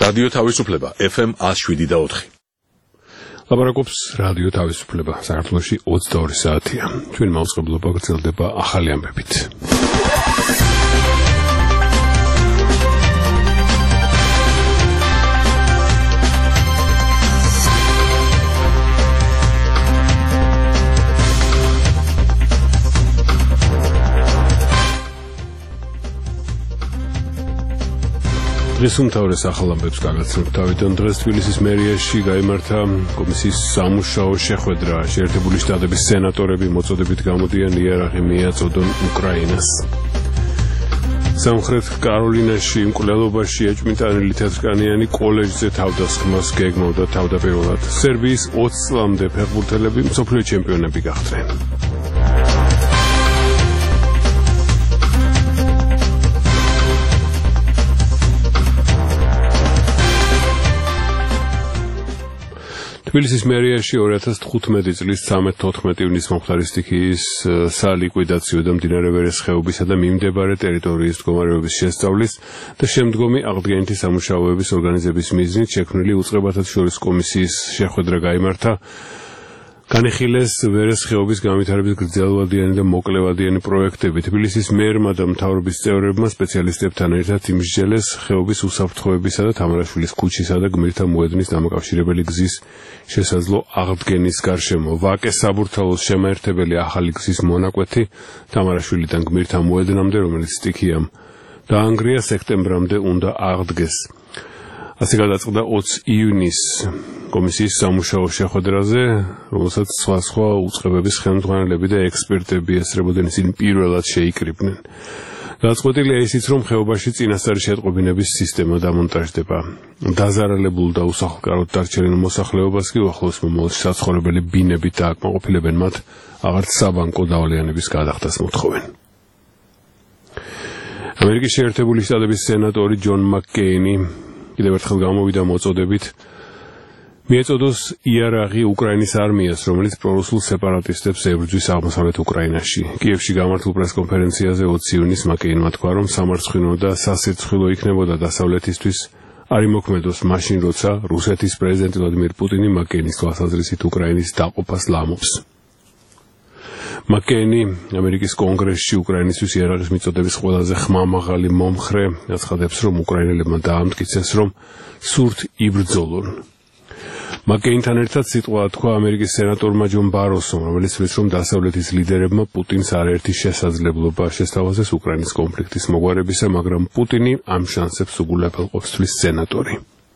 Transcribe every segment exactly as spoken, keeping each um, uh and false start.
რადიო თავისუფლება ეფ ემ one oh seven და four. ლაპარაკობს რადიო თავისუფლება. საქართველოში ოცდაორი საათია. ჩვენი მაუწყებლობა გრძელდება ახალი ამბებით. დღეს უმთავრეს ახალ ამბებს გაგაცნობთ. თავიდან დღეს თბილისის მერიაში გაიმართა კომისიის სამუშაო შეხვედრა. შეერთებული შტატების სენატორები მოწოდებით გამოდიან იარაღი მიაწოდონ უკრაინას. სამხრეთ კაროლინაში მკვლელობაში ეჭვმიტანილი თეთრკანიანი კოლეჯზე თავდასხმას გეგმავდა თავდაპირველად. სერბიის ოცი წლამდე ფეხბურთელები მსოფლიო ჩემპიონები გახდნენ. თბილისის მერიაში ორი ათას თხუთმეტი წლის ცხრამეტ-თოთხმეტი ივნის მომხდარი სტიქიის სალიკვიდაციო და მდინარე ვერეს ხეობისა და მიმდებარე ტერიტორიის მდგომარეობის შესწავლის და შემდგომი აღდგენითი სამუშაოების ორგანიზების მიზნით შექმნილი უწყებათა შორის კომისიის შეხვედრა გაიმართა. განიხილეს ვერეს ხეობის განვითარების გრძელვადიანი და მოკლევადიანი პროექტები. თბილისის მერმა და მთავრობის წევრებმა სპეციალისტებთან ერთად იმსჯელეს ხეობის უსაფრთხოებისა და თამარაშვილის ქუჩისა და გმირთა მოედნის დამაკავშირებელი გზის შესაძლო აღდგენის გარშემო. ვაკეს საბურთალოს შემაერთებელი ახალი გზის მონაკვეთი თამარაშვილიდან გმირთა მოედნამდე, რომელიც სტიქიამ დაანგრია, სექტემბრამდე უნდა აღდგეს. ასე გადაწყდა ოცი ივნის კომისიის სამუშაო შეხვედრაზე, რომელსაც სხვა სხვა უწყებების ხელმძღვანელები და ექსპერტები ესწრებოდნენ, ისინი პირველად შეიკრიბნენ. გადაწყვეტილია ისიც, რომ ხეობაში წინასწარი შეტყობინების სისტემა დამონტაჟდება. დაზარალებულ და უსახლკაროდ დარჩენილ მოსახლეობას კი უახლოეს მომავალში საცხოვრებელი ბინებით დააკმაყოფილებენ, მათ აღარც საბანკო დავალიანების გადახდას მოთხოვენ. ამერიკის შეერთებული შტატების სენატორი ჯონ მაკკეინი კიდევ ერთხელ გამოვიდა მოწოდებით მიეწოდოს იარაღი უკრაინის არმიას, რომელიც პრორუსულ სეპარატისტებს ებრძვის აღმოსავლეთ უკრაინაში. კიევში გამართულ პრესკონფერენციაზე ოცი ივნის მაკკეინმა თქვა, რომ სამარცხვინო და სასირცხვილო იქნებოდა დასავლეთისთვის არ იმოქმედოს მაშინ, როცა რუსეთის პრეზიდენტი ვლადიმირ პუტინი მაკკეინის თვალსაზრისით უკრაინის დაყოფას ლამობს. მაკკეინი ამერიკის კონგრესში უკრაინისთვის იარაღის მიწოდების ყველაზე ხმამაღალი მომხრე აცხადებს, რომ უკრაინელებმა დაამტკიცეს, რომ სურთ იბრძოლონ. მაკკეინთან ერთად სიტყვა თქვა ამერიკის სენატორმა ჯონ ბაროსომ, რომელიც თვლის, რომ დასავლეთის ლიდერებმა პუტინს არაერთი შესაძლებლობა შესთავაზეს უკრაინის კონფლიქტის მოგვარებისა, მაგრამ პუტინი ამ შანსებს უგულებელყოფს, თვლის სენატორი.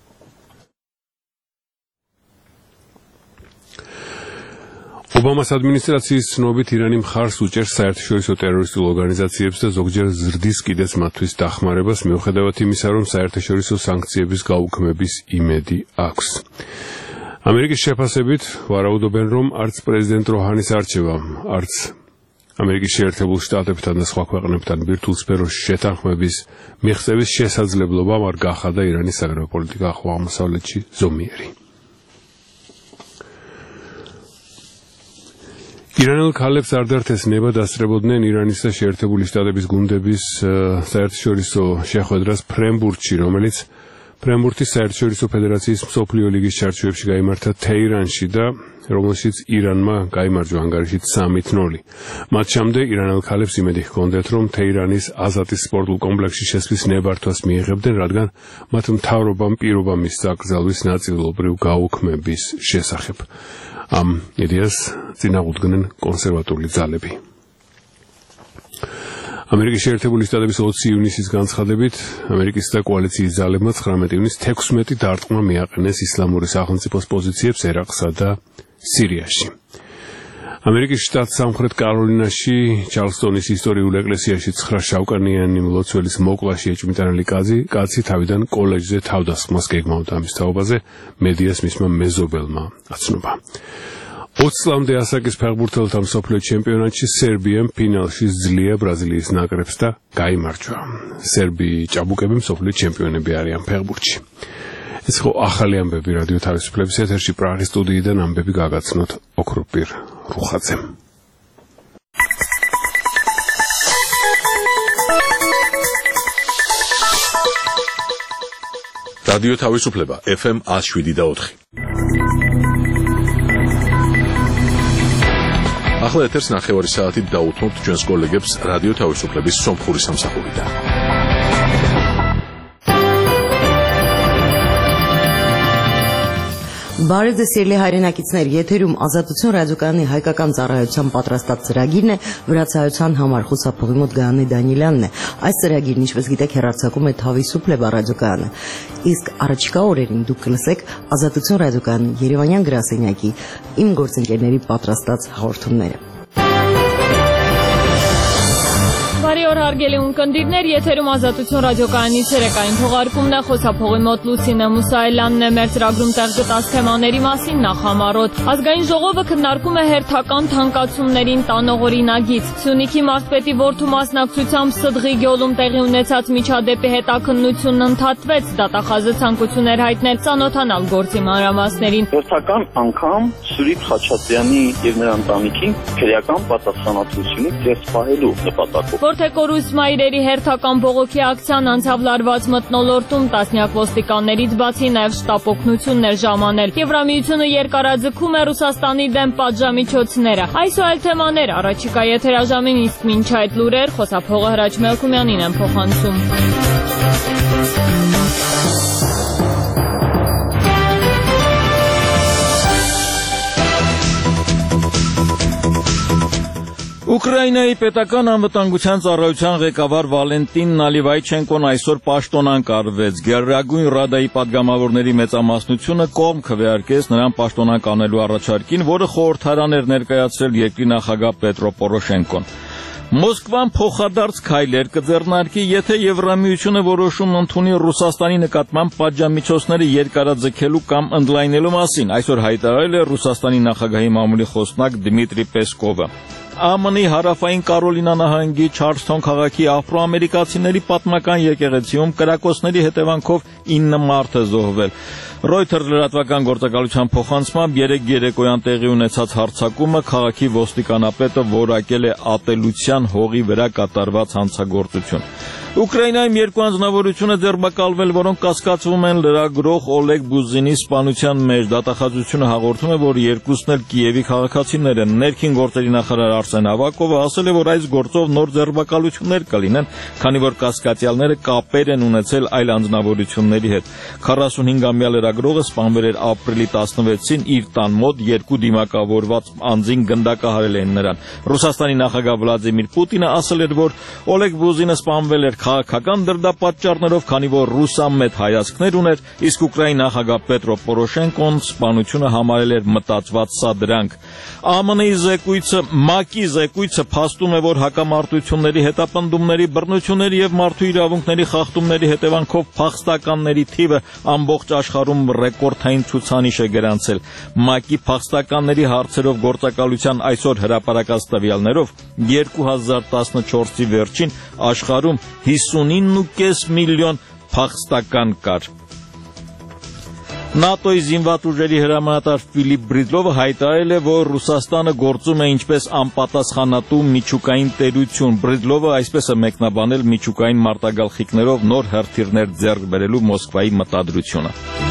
ობამას ადმინისტრაციის ცნობით ირანი მხარს უჭერს საერთაშორისო ტერორისტულ ორგანიზაციებს და ზოგჯერ ზრდის კიდეც მათთვის დახმარებას, მიუხედავად იმისა, რომ საერთაშორისო სანქციების გაუქმების იმედი აქვს. ამერიკის შეფასებით ვარაუდობენ, რომ არც პრეზიდენტ როჰანის არჩევამ, არც ამერიკის შეერთებულ შტატებთან და სხვა ქვეყნებთან ბირთვულსფეროს შეთანხმების მიღწევის შესაძლებლობამ არ გახადა ირანის საგარეო პოლიტიკა ახლო აღმოსავლეთში ზომიერი. ირანელ ქალებს არ დართეს ნება დასწრებოდნენ ირანის და შეერთებული შტატების გუნდების საერთაშორისო შეხვედრას ფრენბურთში, რომელიც ფრენბურთის საერთაშორისო ფედერაციის მსოფლიო ლიგის ჩარჩოებში გაიმართა თეირანში და რომელშიც ირანმა გაიმარჯვა ანგარიშით სამით ნული. მათ შემდეგ ირანელ ქალებს იმედი ჰქონდათ, რომ თეირანის აზატის სპორტულ კომპლექსში შესვლის ნებართვას მიიღებდნენ, რადგან მათ მთავრობამ პირობა მისცა აკრძალვის ნაწილობრივ გაუქმების შესახებ. ამ იდეას წინააღმდეგნენ კონსერვატული ძალები. ამერიკის შეერთებული შტატების ოცი ივნისის განცხადებით, ამერიკის და კოალიციის ძალებმა ცხრამეტი ივნის თექვსმეტი დარტყმა მიაყენეს ისლამური სახელმწიფოს პოზიციებს ერაყსა და სირიაში. ამერიკის შტატ სამხრეთ კაროლინაში, ჩარლსტონის ისტორიულ ეკლესიაში ცხრა შავკანიანი მლოცველის მოკლაში ეჭვმიტანილი კაცი თავიდან კოლეჯზე თავდასხმას გეგმავდა. ამის თაობაზე მედიას მისმა მეზობელმა აცნობა. ოცი წლამდე ასაკის ფეხბურთელთა მსოფლიო ჩემპიონატში სერბიამ ფინალში ძლია ბრაზილიის ნაკრებს და გაიმარჯვა. სერბი ჭაბუკები მსოფლიო ჩემპიონები არიან ფეხბურთში. ეს ხო ახალი ამბები რადიო თავისუფლების ეთერში პრაღის სტუდიიდან ამბები გაგაცნოთ ოქროპირ რუხაძემ. რადიო თავისუფლება F M one oh seven და four. ახლა ეთერს ნახევარი საათით დაუთმობთ ჩვენს კოლეგებს რადიო თავისუფლების სომხური სამსახურიდან. Բարև ձեզ սիրելի հայրենակիցներ, եթերում Ազատություն ռադիոկայանի հայկական ծառայության պատրաստած ծրագիրն է, վրացայության համար խուսափողի մոտ Գայանե Դանիելյանն է։ Այս ծրագիրն, ինչպես գիտեք, հեռարձակում է Თავისუფლება ռադիոկայանը։ Իսկ առաջիկա օրերին դուք կլսեք Ազատություն ռադիոկայանի Երևանյան գրասենյակի իմ գործընկերների պատրաստած հաղորդումները։ Բարի օր հարգելի ունկնդիրներ, եթերում Ազատություն ռադիոկայանի ցերեկային թողարկումն է, խոսափողի մոտ Լուսինե Մուսայելյանն է, մեր ծրագրում տեղ գտած թեմաների մասին նախամարոտ։ Ազգային ժողովը քննարկում է հերթական թանկացումներին տանող օրինագիծ։ Սյունիքի մարզպետի որդու մասնակցությամբ Սդղի գյուղում տեղի ունեցած միջադեպի հետաքննությունն ընդհատվեց, դատախազը ցանկություններ հայտնել ծանոթանալ գործի մանրամասներին։ Հերթական անգամ Սուրիկ Խաչատրյանի եւ նրա ընտանիքին քրեական պատասխանատվությունից դուրս պահելու նպատակով Որթեկորուս մայրերի հերթական բողոքի ակցիան անցավ լարված մթնոլորտում, տասնյակ ոստիկաններից բացի նաև շտապ օգնություններ ժամանել։ Եվրամիությունը երկարաձգում է Ռուսաստանի դեմ պատժամիջոցները։ Այս ու այլ թեմաներ առաջիկա եթերաժամին, իսկ մինչ այդ լուրեր խոսափողը Հրաչ Մելքումյանին են փոխանցում։ Ուկրաինայի պետական անվտանգության ծառայության ղեկավար Վալենտին Նալիվայչենկոն այսօր պաշտոնանկ արվեց։ Գերագույն Ռադայի падգամավորների մեծամասնությունը կողմ քվեարկեց նրան պաշտոնանկ անելու առաջարկին, որը խորհրդարան էր ներկայացրել երկրի նախագահ Պետրո Պորոշենկոն։ Մոսկվան փոխադարձ քայլեր կձեռնարկի, եթե Եվրամիությունը որոշում ընդունի Ռուսաստանի նկատմամբ պատժամիջոցները երկարաձգելու կամ ընդլայնելու մասին, այսօր հայտարարել է Ռուսաստանի նախագահի մամուլի խոսնակ Դմիտրի Պեսկովը։ ԱՄՆ-ի հարավային Կարոլինա նահանգի Չարլսթոն քաղաքի աֆրոամերիկացիների պատմական եկեղեցիում կրակոցների հետևանքով ինը մարդ է զոհվել։ Reuters լրատվական գործակալության փոխանցմամբ երեք երեկոյան տեղի ունեցած հարձակումը քաղաքի ոստիկանապետը որակել է ատելության հողի վրա կատարված հանցագործություն։ Ուկրաինայում երկու անձնավորություն է ձերբակալվել, որոնք կասկածվում են լրագրող Օլեգ Բուզինի սպանության մեջ։ Դատախազությունը հաղորդում է, որ երկուսն էլ Կիևի քաղաքացիներ են։ Ներքին գործերի նախարար Արսեն Ավակովը ասել է, որ այս գործով նոր ձերբակալություններ կլինեն, քանի որ կասկածյալները կապեր են ունեցել այլ անձնավորությունների հետ։ քառասունհինգամյա լրագրողը սպանվել էր ապրիլի տասնվեցին իր տան մոտ, երկու դիմակավորված անձին գնդակահարել էին նրան։ Ռուսաստանի նախագահ Վլադիմիր Պուտինը ասել էր, որ Օլեգ Բուզինը սպանվել էր քաղաքական դրդապատճառներով, քանի որ ռուսամետ հայացքներ ուներ, իսկ Ուկրաինայի նախագահ Պետրո Պորոշենկոն սպանությունը համարել էր մտածված սադրանք։ ԱՄՆ-ի զեկույցը ՄԱԿ-ի զեկույցը փաստում է, որ հակամարտությունների հետապնդումների, բռնությունների եւ մարդու իրավունքների խախտումների հետևանքով փախստականների թիվը ամբողջ աշխարհում ռեկորդային ցուցանիշ է գրանցել։ ՄԱԿ-ի փախստականների հարցերով գործակալության այսօր հրապարակած տվյալներով երկու հազար տասնչորսի վերջին աշխարհում հիսունինը ու կես միլիոն փախստական կար։ ՆԱՏՕ-ի զինված ուժերի հրամանատար Ֆիլիպ Բրիդլովը հայտարարել է, որ Ռուսաստանը գործում է ինչպես անպատասխանատու միջուկային տերություն։ Բրիդլովը այսպես է մեկնաբանել միջուկային մարտագաղթիքներով նոր հրթիռներ ձեռք բերելու Մոսկվայի մտադրությունը։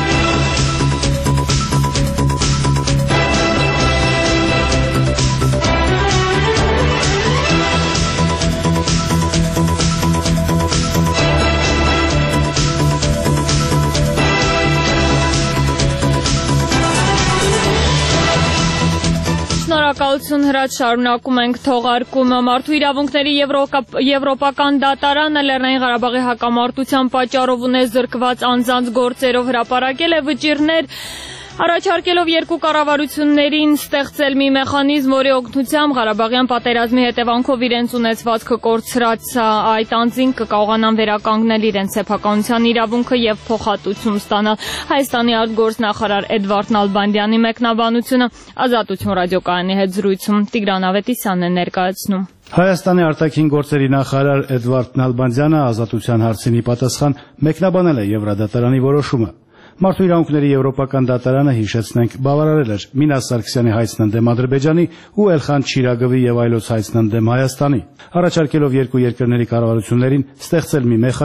Շնորհակալություն Հրաչ, շարունակում ենք թողարկումը։ Մարդու իրավունքների եվրոպական դատարանը Լեռնային Ղարաբաղի հակամարտության պատճառով ունես զրկված անձանց գործերով հրապարակել է վճիռներ, առաջարկելով երկու կառավարություններին ստեղծել մի մեխանիզմ, որի օգնությամբ Ղարաբաղյան պատերազմի հետևանքով իրենց ունեցվածքը կորցրած այդ անձին կկարողանան վերականգնել իրենց սեփականության իրավունքը եւ փոխհատուցում ստանալ։ Հայաստանի արտգործնախարար Էդվարդ Նալբանդյանի մեկնաբանությունը Ազատություն ռադիոկայանի հետ զրույցում Տիգրան Ավետիսյանն է ներկայացնում։ Հայաստանի արտաքին գործերի նախարար Էդվարդ Նալբանդյանը ազատության հարցին ի պատասխան մեկնաբանել է Եվրադատարանի որոշումը։ Մարդու իրավունքների եվրոպական դատարանը, հիշեցնենք, բավարարել էր Մինաս Սարգսյանի հայցն ընդդեմ Ադրբեջանի ու Էլխան Չիրագվի եւ այլոց հայցն ընդդեմ Հայաստանի, առաջարկելով երկու երկրների կառավարություններին ստեղծել մի մեխանիզմ,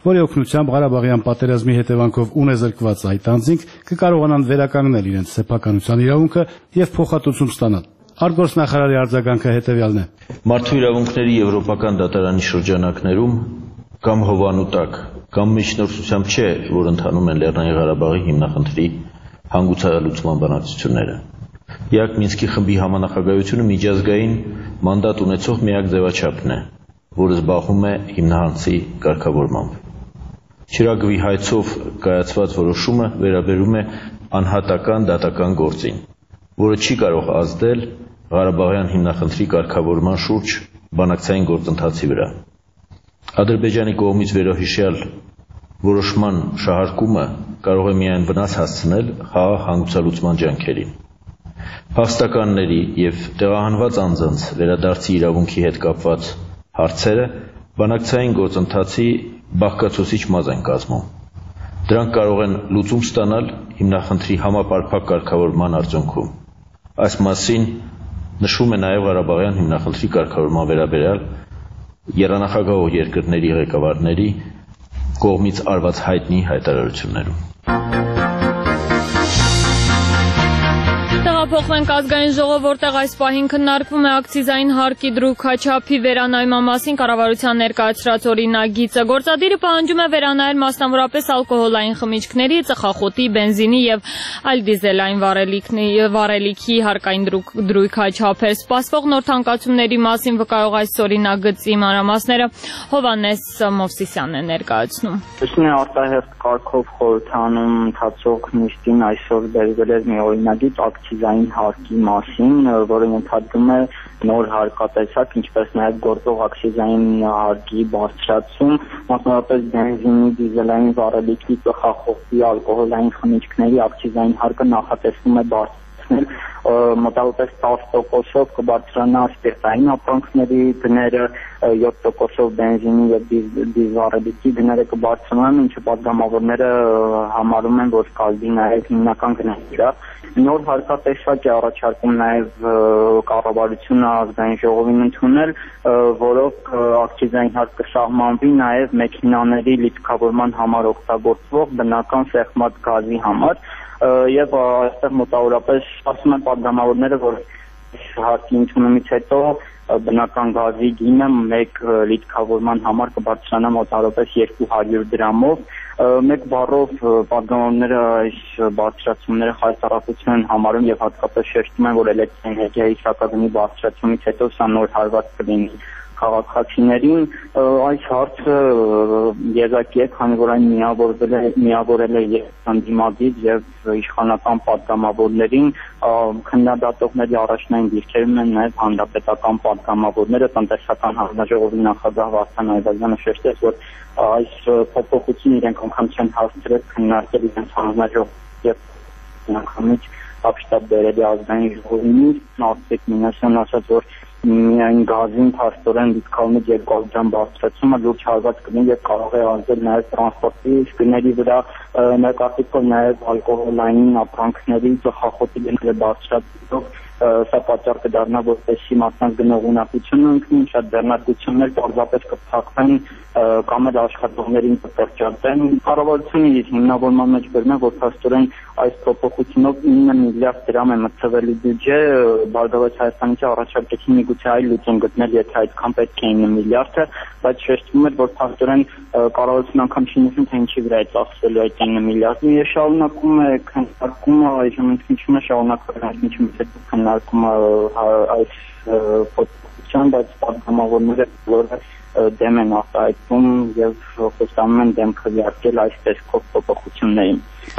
որի օգնությամբ Ղարաբաղյան պատերազմի հետևանքով ունեզրկված այդ անձինք կկարողանան վերականգնել իրենց սեփականության իրավունքը եւ փոխհատուցում ստանալ։ Արտգործնախարարի արձագանքը հետեւյալն է. Մարդու իրավունքների եվրոպական դատարանի շրջանակներում կամ հովանու տակ կամ միջնորդությամբ չէ, որ ընթանում են Լեռնային Ղարաբաղի հիմնախնդրի հանգուցալուծման բանակցությունները։ Միակ Մինսկի խմբի համանախագահությունը միջազգային մանդատ ունեցող միակ ձևաչափն է, որը զբաղվում է հիմնահանցի կարգավորմամբ։ Չիրագվի հայցով կայացված որոշումը վերաբերում է անհատական դատական գործին, որը չի կարող ազդել Ղարաբաղյան հիմնախնդրի կարգավորման շուրջ բանակցային գործընթացի վրա։ Ադրբեջանի կողմից վերոհիշյալ որոշման շահարկումը կարող է միայն վնաս հասցնել խաղաղ հանգուցալուծման ջանքերին։ Փախստականների եւ տեղահանված անձանց վերադարձի իրավունքի հետ կապված հարցերը բանակցային գործընթացի բաղկացուցիչ մազ են կազմում։ Դրանք կարող են լուծում ստանալ հիմնախնդրի համապարփակ կարգավորման արդյունքում։ Այս մասին նշվում է նաև Ղարաբաղյան հիմնախնդրի կարգավորման վերաբերյալ եռանախագահող երկրների ղեկավարների կողմից արված հայտնի հայտարարություններում։ Տեղափոխվենք ազգային ժողով, որտեղ այս պահին քննարկվում է ակցիզային հարկի դրույքաչափի վերանայման մասին կառավարության ներկայացրած օրինագիծը։ Գործադիրը պահանջում է վերանայել մասնավորապես ալկոհոլային խմիչքների, ծխախոտի, բենզինի եւ այլ դիզելային վառելիքի հարկային դրույքաչափեր։ Սպասվող նոր թանկացումների մասին վկայող այս օրինագծի մանրամասները Հովհաննես Մովսիսյանն է ներկայացնում։ Ուսումնի արտահերթ կարգով խորհրդանում ընթացող նիստին այսօր բերվել է մի օրինագիծ ակցիզային հարկի մասին, որը ընդհանրում է նոր հարկատեսակ, ինչպես նաև գործող ակցիզային հարկի բարձրացում, մասնավորապես բենզինի, դիզելային վառելիքի, ծխախոտի, ալկոհոլային խմիչքների ակցիզային հարկը նախատեսվում է բարձրացնել մոտավորապես տասը տոկոսով կբարձրանա սպիրտային ապրանքների գները, յոթ տոկոսով բենզինի եւ դիզվառելիքի գները կբարձրանան, ինչը պատգամավորները համարում են, որ կազմի նաև հիմնական գների։ Նոր հարկատեսակ է առաջարկում նաև կառավարությունը ազգային ժողովին ընդունել, որով ակցիզային հարկ կսահմանվի նաև մեքենաների լիցքավորման համար օգտագործվող բնական սեղմած գազի համար, եւ այստեղ մոտավորապես ասում են պատգամավորները, որ հարկի ընդունումից հետո բնական գազի գինը մեկ լիցքավորման համար կբարձրանա մոտավորապես երկու հարյուր դրամով։ Մեկ բառով պատգամավորները այս բարձրացումները խայտարակություն են համարում եւ հատկապես շեշտում են, որ էլեկտրոէներգիայի սակագնի բարձրացումից հետո սա նոր հարված կլինի քաղաքացիներին։ Այս հարցը եզակի է, քանի որ այն միավորվել է միավորել է ընդդիմադիր եւ իշխանական պատգամավորներին, քննադատողների առաջնային դիրքերում են նաեւ հանրապետական պատգամավորները, տնտեսական հանձնաժողովի նախագահ Վարդան Այվազյանը շեշտեց, որ այս փոփոխությունը իրենք անգամ չեն հասցրել քննարկել իրենց հանձնաժողովի եւ անգամից ապշտաբ բերելի ազգային ժողովին, Նարսիկ Մինասյանն ասաց, որ միայն գազին փաստորեն լիցքավորումից երկու անգամ բարձրացումը լուրջ հարված կլինի եւ կարող է ազդել նաեւ տրանսպորտի գների վրա, ներկայացնելով նաեւ ալկոհոլային ապրանքների, ծխախոտի գները բարձրացնելով սա պատճառ կդառնա, որպեսզի մարդկանց գնողունակությունը ընկնի, շատ ձեռնարկություններ պարզապես կփակվեն կամ էլ աշխատողներին կպերճատեն։ Կառավարությունը իր հիմնավորման մեջ գրում է, որ փաստորեն այս փոփոխությունով ինը միլիարդ դրամ է մտցվելի բյուջե, Բարգավաճ Հայաստանից առաջարկեցին միգուցե այլ լուծում գտնել, եթե այդքան պետք է ինը միլիարդը, բայց շեշտվում էր, որ փաստորեն կառավարությունը անգամ չի նշում, թե ինչի վրա է ծախսվելու այդ ինը միլիարդը։ Եվ շարունակում է քննարկումը, այժմ ընդմիջում է շարունակվել ընդմիջում հետո քննարկումը այս փոփոխության, բայց պատգամավորները որը դեմ են արտահայտվում եւ խոստանում են դեմ քվեարկել այս տեսքով փոփոխություններին։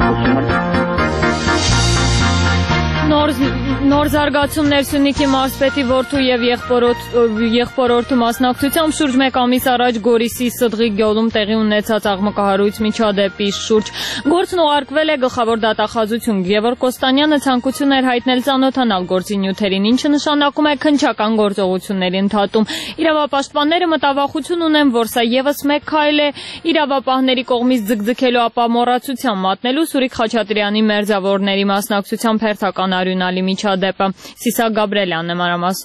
Նոր նոր զարգացումներ Սյունիքի մարզպետի որդու եւ եղբորորդու մասնակցությամբ շուրջ մեկ ամիս առաջ Գորիսի Սդղի գյուղում տեղի ունեցած աղմկահարույց միջադեպի շուրջ գործն ուղարկվել է գլխավոր դատախազություն։ Գևորգ Կոստանյանը ցանկություն էր հայտնել ծանոթանալ գործի նյութերին, ինչը նշանակում է քննչական գործողությունների ընդհատում։ Իրավապաշտպանները մտավախություն ունեն, որ սա եւս մեկ քայլ է իրավապահների կողմից ձգձգելու ապա մոռացության մատնելու Սուրիկ Խաչատրյանի մերձավորների մասնակցությամբ հերթական արյունալի միջադեպը։ Սիսակ Գաբրելյանն է մանրամասնում։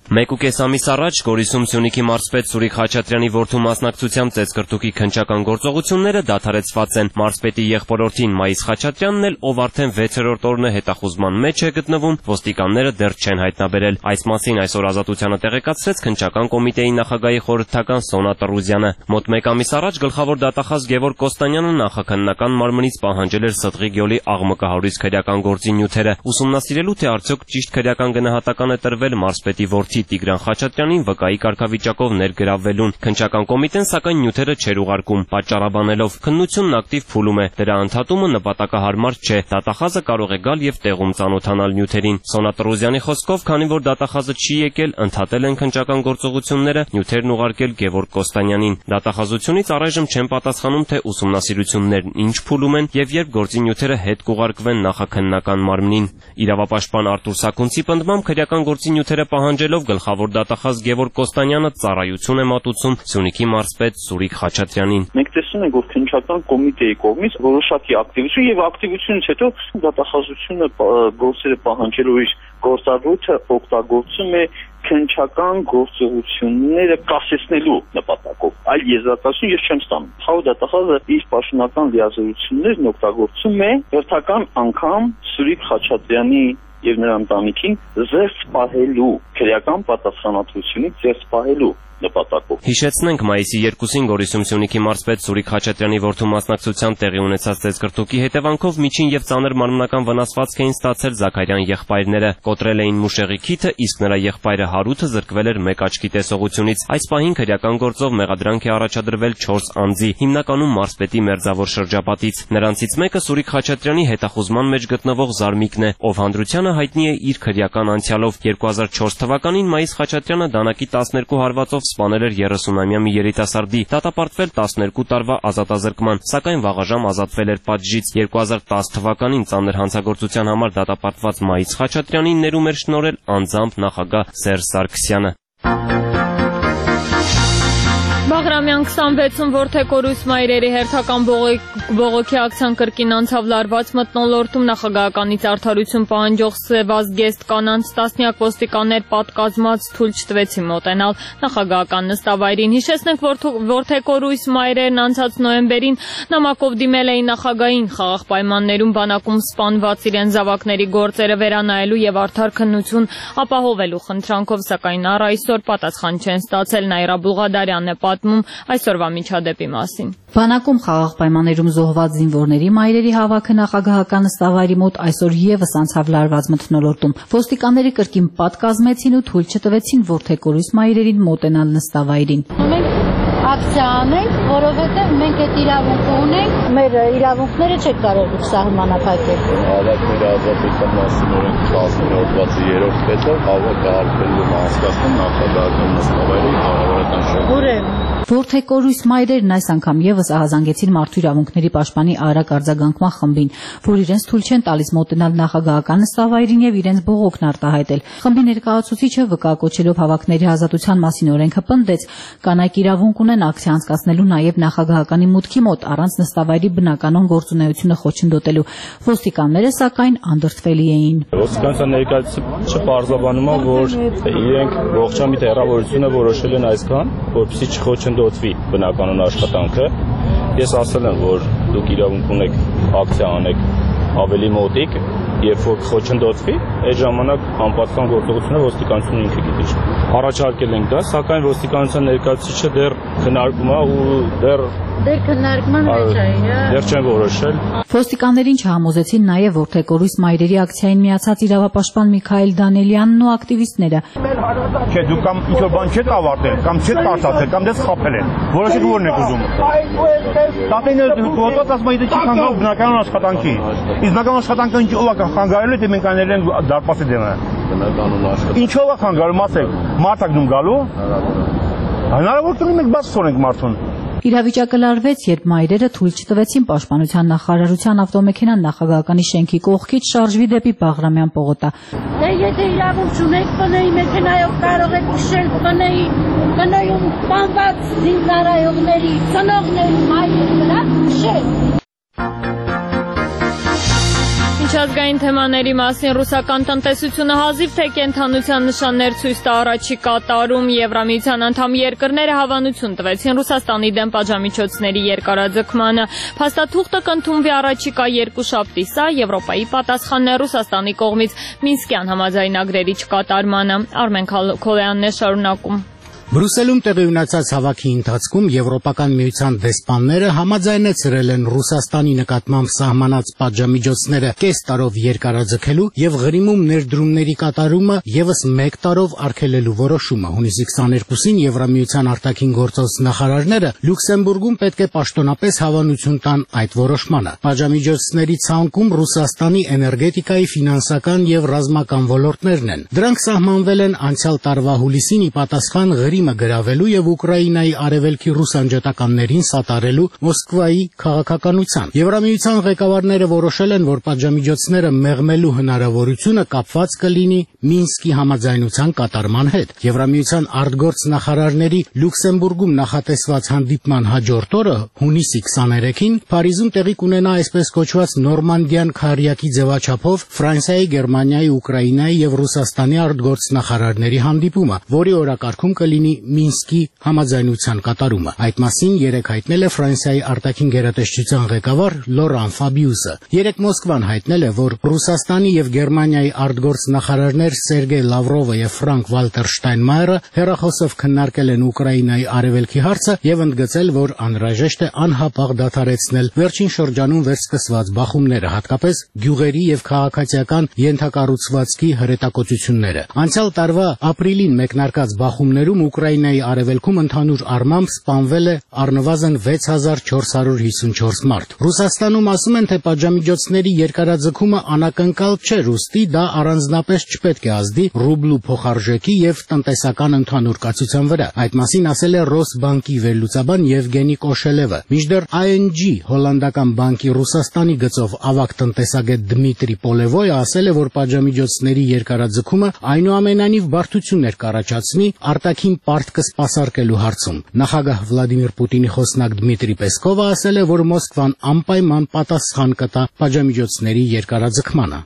Մեկ ու կես ամիս առաջ Գորիսում Սյունիքի մարզպետ Սուրիկ Խաչատրյանի որդու մասնակցությամբ ծեծկրտուկի քննչական գործողությունները դադարեցված են։ Մարզպետի եղբորորդին Մայիս Խաչատրյանն էլ, ով արդեն վեցերորդ օրն է հետախուզման մեջ է գտնվում, ոստիկանները դեռ չեն հայտնաբերել։ Այս մասին այսօր Ազատությանը տեղեկացրեց քննչական կոմիտեի նախագահի խորհրդական Սոնա Տրուզյանը։ Մոտ մեկ ամիս առաջ գլխավոր դատախազ Գևորգ Կոստանյանը նախաքննական մարմնից պահանջել էր Սդղի գյուղի աղմկահարույց քրեական գործի նյութերը, ուսումնասիրելու թե արդյոք ճիշտ քրեական գնահատական է տրվել մարզպետի որդի Տիգրան Խաչատրյանին վկայի կարգավիճակով ներգրավվելուն։ Քննչական կոմիտեն սակայն նյութերը չէր ուղարկում, պատճառաբանելով քննությունն ակտիվ փուլում է, դրա ընդհատումը նպատակահարմար չէ, դատախազը կարող է գալ եւ տեղում ծանոթանալ նյութերին։ Սոնա Տրուզյանի խոսքով, քանի որ դատախազը չի եկել, ընդհատել են քննչական գործողությունները, նյութերն ուղարկել Գևորգ Կոստանյանին։ Դատախազությունից առայժմ չեն պատասխանում, թե ուսումնասիրություններն ինչ փուլում են եւ երբ գործի նյութերը հետ կուղարկվեն նախաքննական մարմնին։ Իրավապաշտպան Արտուր Սաքունցի պնդմամբ քրեական գործի նյութերը պահանջելով գլխավոր դատախազ Գևորգ Կոստանյանը ծառայություն է մատուցում Սյունիքի մարզպետ Սուրիկ Խաչատրյանին։ Մենք տեսնում ենք, որ քննչական կոմիտեի կողմից որոշակի ակտիվություն եւ ակտիվությունից հետո դատախազությունը գործերը պահանջելու իր գործառույթը օգտագործում է քննչական գործողությունները կասեցնելու նպատակով։ Այլ եզրակացություն ես չեմ ստանում։ Խաղ դատախազը իր պաշտոնական լիազորություններն օգտագործում է հերթական անգամ Սուրիկ Խաչատրյանի եւ նրա ընտանիքին զերծ պահելու, քրեական պատասխանատվությունից զերծ պահելու նպատակով։ Հիշեցնենք, մայիսի երկուսին Գորիսում Սյունիքի մարզպետ Սուրիկ Խաչատրյանի որդու մասնակցությամբ տեղի ունեցած ծեծկրտուկի հետևանքով միջին եւ ծանր մարմնական վնասվածք էին ստացել Զաքարյան եղբայրները, կոտրել էին մուշեղի քիթը, իսկ նրա եղբայրը Հարութը զրկվել էր մեկ աչքի տեսողությունից։ Այս պահին քրեական գործով մեղադրանք է առաջադրվել չորս անձի, հիմնականում մարզպետի մերձավոր շրջապատից։ Նրանցից մեկը Սուրիկ Խաչատրյանի հետախուզման մեջ գտնվող Զարմիկն է, ով հանրությանը հայտնի է իր քրեական անցյալով։ երկու հազար չորս թվականին Մայիս Խաչատրյանը դանակի տասներկու հարվածով սպանել էր երեսունամյա մի երիտասարդի, դատապարտվել տասներկու տարվա ազատազրկման, սակայն վաղաժամ ազատվել էր պատժից։ երկու հազար տասը թվականին ծանր հանցագործության համար դատապարտված Մայիս Խաչատրյանին ներում էր շնորհել անձամբ նախագահ Սերժ Սարգսյանը։ Բաղրամյան քսանվեցում որդեկորույս մայրերի հերթական բողոքի ակցիան կրկին անցավ լարված մթնոլորտում նախագահականից արդարություն պահանջող սևազգեստ կանանց տասնյակ ոստիկաններ պատկազմած թույլ չտվեցին մոտենալ նախագահական նստավայրին։ Հիշեցնենք, որ որդեկորույս մայրերն անցած նոյեմբերին նամակով դիմել էին նախագահին խաղաղ պայմաններում բանակում սպանված իրեն զավակների գործերը վերանայելու եւ արդար քննություն ապահովելու խնդրանքով, սակայն առ այսօր պատասխան չեն ստացել։ Նաիրա Բուլղադարյանն է այսօրվա միջադեպի մասին։ Բանակում խաղաղ պայմաններում զոհված զինվորների մայրերի հավաքը նախագահական նստավայրի մոտ այսօր եւս անցավ լարված մթնոլորտում։ Ոստիկանները կրկին պատկազմեցին ու թույլ չտվեցին որդեկորույս մայրերին մոտենալ նստավայրին։ Ակցիա անենք, որովհետև մենք այդ իրավունքը ունենք, մեր իրավունքները չեք կարող սահմանափակել։ Հավաքների ազատության մասին օրենք տասնորդվածի երրորդ կետով հավաքը արգելվում է անցկացնել նախագահական նստավայրի կառավարական շրջանում։ Որդեկորույս մայրերն այս անգամ եւս ահազանգեցին մարդու իրավունքների պաշտպանի արագ արձագանքման խմբին, որ իրենց թույլ չեն տալիս մոտենալ նախագահական նստավայրին եւ իրենց բողոքն արտահայտել։ Խմբի ներկայացուցիչը վկայակոչելով հավաքների ազատության մասին օրենքը պնդեց, կանայք իրավունք ունեն ակցիա անցկացնելու նաեւ նախագահականի մուտքի մոտ առանց նստավայրի բնականon գործունեությունը խոչընդոտելու։ Ոստիկանները սակայն անդրդվելի էին։ Ոստիկանության ներկայացուցիչը պարզաբանում է, որ իրենք ողջամիտ հեռավորությունը որոշել են այսքան, որպեսզի չխոչընդոտվի բնականon աշխատանքը։ Ես ասել եմ, որ դուք իրավունք ունեք ակցիա անեք ավելի մոտիկ, երբ որ խոչընդոտվի, այդ ժամանակ անպատասխան գործողությունը ոստիկանությունը ինքը գիտի։ Առաջարկել ենք դա, սակայն ոստիկանության ներկայացուցիչը դեռ քննարկում է ու դեռ Դեռ քննարկման մեջ է, դեռ չեն որոշել։ Ոստիկաններին չհամոզեցին նաև որդեկորույս մայրերի ակցիային միացած իրավապաշտպան Միքայել Դանելյանն ու ակտիվիստները։ Չէ, դուք կամ ինչ-որ բան չեք ավարտել, կամ չեք կարծացել, կամ դες խաբել են։ Որոշեք ո՞րն եք ուզում։ Տատեները ոտած ասում են, չի խանգարում բնականon աշխատանքի։ Իսկ բնականon աշխատանքը ինչ ով է խանգարել, թե մենք անել ենք դարպասի դեմը։ Բնականon աշխատանքը։ Ինչով է խանգարում, ասեք, մարդ եք դու գալու։ Հնարավորություն մենք բաց թողնենք մարդուն։ Իրավիճակը լարվեց, երբ մայրերը թույլ չտվեցին պաշտպանության նախարարության ավտոմեքենան նախագահականի շենքի կողքից շարժվի դեպի Բաղրամյան պողոտա։ Դե եթե իրավունք ունեք բնեի մեքենայով կարող եք քշել բնեի, բնեյում սպանված զինծառայողների, ծնողների մայրերի վրա քշել։ Միջազգային թեմաների մասին ռուսական տնտեսությունը հազիվ թե կենդանության նշաններ ցույց տա առաջիկա տարում Եվրամիության անդամ երկրները հավանություն տվեցին Ռուսաստանի դեմ պատժամիջոցների երկարաձգմանը։ Փաստաթուղթը կընդունվի առաջիկա երկուշաբթի, սա Եվրոպայի պատասխանն է Ռուսաստանի կողմից Մինսկյան համաձայնագրերի չկատարմանը։ Արմեն Քոլեյանն է շարունակում։ Բրուսելում տեղի ունեցած հավաքի ընթացքում Եվրոպական միության դեսպանները համաձայնեցրել են Ռուսաստանի նկատմամբ սահմանած պատժամիջոցները կես տարով երկարաձգելու եւ Ղրիմում ներդրումների կատարումը եւս մեկ տարով արգելելու որոշումը։ Հունիսի քսաներկուսին Եվրամիության արտաքին գործոս նախարարները Լյուքսեմբուրգում պետք է պաշտոնապես հավանություն տան այդ որոշմանը։ Պատժամիջոցների ցանկում Ռուսաստանի էներգետիկայի, ֆինանսական եւ ռազմական ոլորտներն են։ Դրանք սահմանվել են անցյալ տարվա հուլիսին ի պատասխան Ղրիմը գրավելու եւ Ուկրաինայի արևելքի ռուս անջատականներին սատարելու Մոսկվայի քաղաքականության։ Եվրամիության ղեկավարները որոշել են, որ պատժամիջոցները մեղմելու հնարավորությունը կապված կլինի Մինսկի համաձայնության կատարման հետ։ Եվրամիության արտգործ նախարարների Լյուքսեմբուրգում նախատեսված հանդիպման հաջորդ օրը հունիսի քսաներեքին Փարիզում տեղի կունենա այսպես կոչված Նորմանդիան քարյակի ձևաչափով Ֆրանսիայի, Գերմանիայի, Ուկրաինայի եւ Ռուսաստանի արտգործ նախարարների հանդիպումը, որի օրակարգում կլինի Մինսկի համաձայնության կատարումը։ Այդ մասին երեկ հայտնել է Ֆրանսիայի արտաքին գերատեսչության ղեկավար Լորան Ֆաբիուսը։ Երեկ Մոսկվան հայտնել է, որ Ռուսաստանի եւ Գերմանիայի արտգործ նախարարներ Սերգեյ Լավրովը եւ Ֆրանկ Վալտեր Շտայնմայերը հերախոսով քննարկել են Ուկրաինայի արևելքի հարցը եւ ընդգծել, որ անհրաժեշտ է անհապաղ դադարեցնել վերջին շրջանում վերսկսված բախումները, հատկապես գյուղերի եւ քաղաքացիական ենթակառուցվածքի հրետակոծությունները։ Անցյալ տարվա ապրիլին մեկնարկած բախումներում Ուկրաինայի արևելքում ընդհանուր առմամբ սպանվել է առնվազն վեց հազար չորս հարյուր հիսունչորս մարդ։ Ռուսաստանում ասում են, թե պատժամիջոցների երկարաձգումը անակնկալ չէ, ուստի դա առանձնապես չպետք է ազդի ռուբլու փոխարժեքի եւ տնտեսական ընդհանուր կացության վրա։ Այդ մասին ասել է Ռոսբանկի վերլուծաբան Եվգենի Կոշելևը։ Մինչդեռ I N G հոլանդական բանկի Ռուսաստանի գծով ավագ տնտեսագետ Դմիտրի Պոլևոյը ասել է, որ պատժամիջոցների երկարաձգումը այնուամենայնիվ բարդություններ կառաջացնի արտաքին պարտքը սպասարկելու հարցում։ Նախագահ Վլադիմիր Պուտինի խոսնակ Դմիտրի Պեսկովը ասել է, որ Մոսկվան անպայման պատասխան կտա պատժամիջոցների երկարաձգմանը։